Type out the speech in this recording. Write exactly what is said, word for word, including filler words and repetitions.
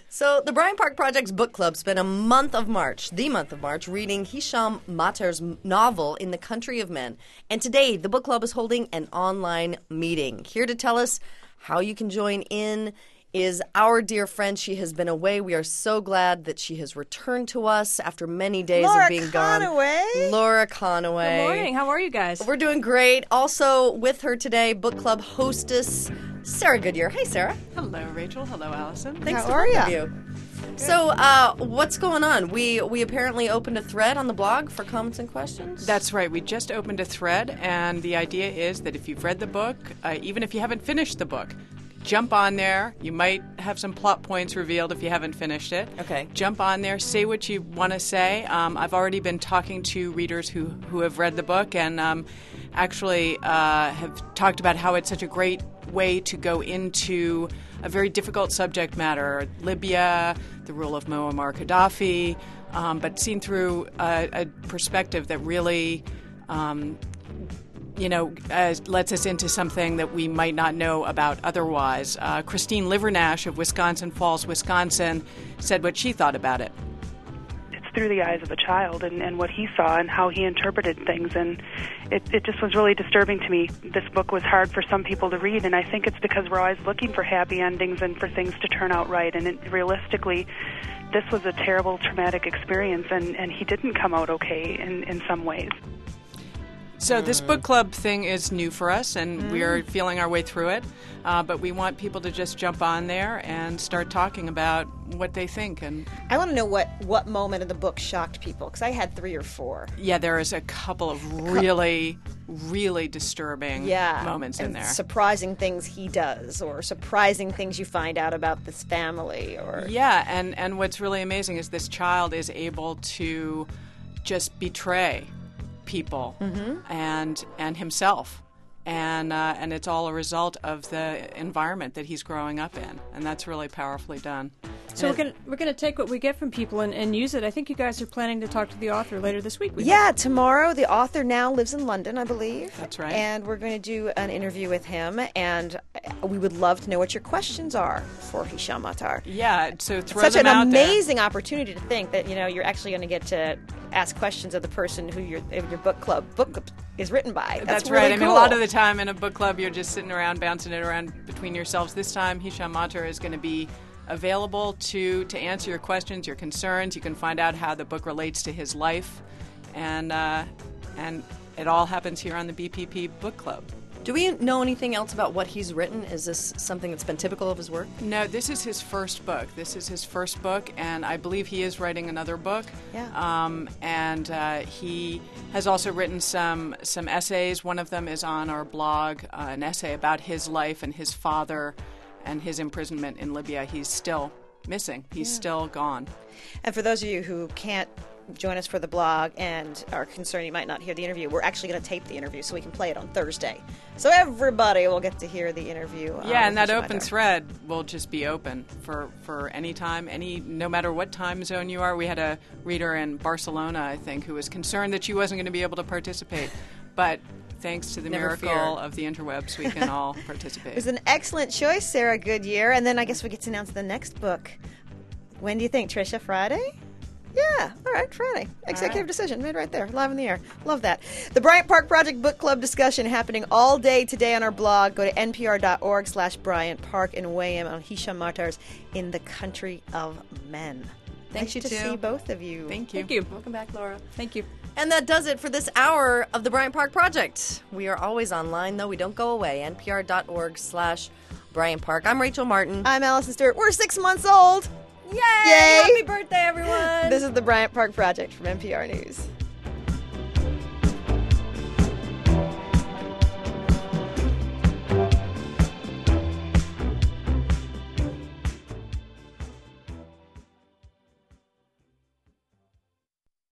So the Bryant Park Project's book club spent a month of March, the month of March, reading Hisham Matar's novel In the Country of Men. And today, the book club is holding an online meeting. Here to tell us how you can join in is our dear friend. She has been away. We are so glad that she has returned to us after many days Laura of being Conaway. gone. Laura Conaway. Good morning. How are you guys? We're doing great. Also with her today, book club hostess Sarah Goodyear. Hey, Sarah. Hello, Rachel. Hello, Allison. Thanks How to are both ya? of you. So, uh, what's going on? We we apparently opened a thread on the blog for comments and questions. That's right. We just opened a thread, and the idea is that if you've read the book, uh, even if you haven't finished the book, jump on there. You might have some plot points revealed if you haven't finished it. Okay. Jump on there. Say what you want to say. Um, I've already been talking to readers who, who have read the book and um, actually uh, have talked about how it's such a great way to go into a very difficult subject matter, Libya, the rule of Muammar Gaddafi, um, but seen through a, a perspective that really um, you know, uh, lets us into something that we might not know about otherwise. Uh, Christine Livernash of Wisconsin Falls, Wisconsin, said what she thought about it. It's through the eyes of a child and, and what he saw and how he interpreted things, and it, it just was really disturbing to me. This book was hard for some people to read, and I think it's because we're always looking for happy endings and for things to turn out right, and it, realistically, this was a terrible, traumatic experience, and, and he didn't come out okay in, in some ways. So this book club thing is new for us, and we're feeling our way through it. Uh, but we want people to just jump on there and start talking about what they think. And I want to know what, what moment in the book shocked people, because I had three or four. yeah, there is a couple of really, really disturbing Yeah, moments in and there. surprising things he does, or surprising things you find out about this family, or Yeah, and, and what's really amazing is this child is able to just betray people and and himself, and uh, and it's all a result of the environment that he's growing up in, and that's really powerfully done. So we're gonna we're gonna take what we get from people and, and use it. I think you guys are planning to talk to the author later this week. We yeah. Tomorrow, the author now lives in London, I believe. That's right. And we're going to do an interview with him, and we would love to know what your questions are for Hisham Matar. Yeah, so throw Such them an out there. amazing opportunity to think that you know you're actually going to get to ask questions of the person who your your book club book is written by. That's, That's really right. I mean, a cool. lot of the time in a book club, you're just sitting around, bouncing it around between yourselves. This time, Hisham Matar is going to be available to, to answer your questions, your concerns. You can find out how the book relates to his life, and uh, and it all happens here on the B P P Book Club. Do we know anything else about what he's written? Is this something that's been typical of his work? No, this is his first book. This is his first book, and I believe he is writing another book. Yeah. Um, and uh, he has also written some some essays. One of them is on our blog, uh, an essay about his life and his father and his imprisonment in Libya. He's still missing. He's still gone. And for those of you who can't join us for the blog and are concerned you might not hear the interview, we're actually going to tape the interview so we can play it on Thursday. So everybody will get to hear the interview. uh, Yeah, and with that Hisham open Matar. thread will just be open for, for any time, any no matter what time zone you are. We had a reader in Barcelona, I think, who was concerned that she wasn't going to be able to participate, but thanks to the Never miracle fear. of the interwebs, we can all participate. It was an excellent choice, Sarah Goodyear. And then I guess we get to announce the next book. When do you think, Tricia? Friday? Yeah, all right, Friday. Executive decision made right there, live in the air. Love that. The Bryant Park Project Book Club discussion happening all day today on our blog. Go to npr.org slash Bryant Park and weigh in on Hisham Matar's In the Country of Men. Thanks, nice you to two. see both of you. Thank you. Thank you. Welcome back, Laura. Thank you. And that does it for this hour of the Bryant Park Project. We are always online, though. We don't go away. npr.org slash Bryant Park. I'm Rachel Martin. I'm Allison Stewart. We're six months old. Yay! Yay! Happy birthday, everyone! This is the Bryant Park Project from N P R News.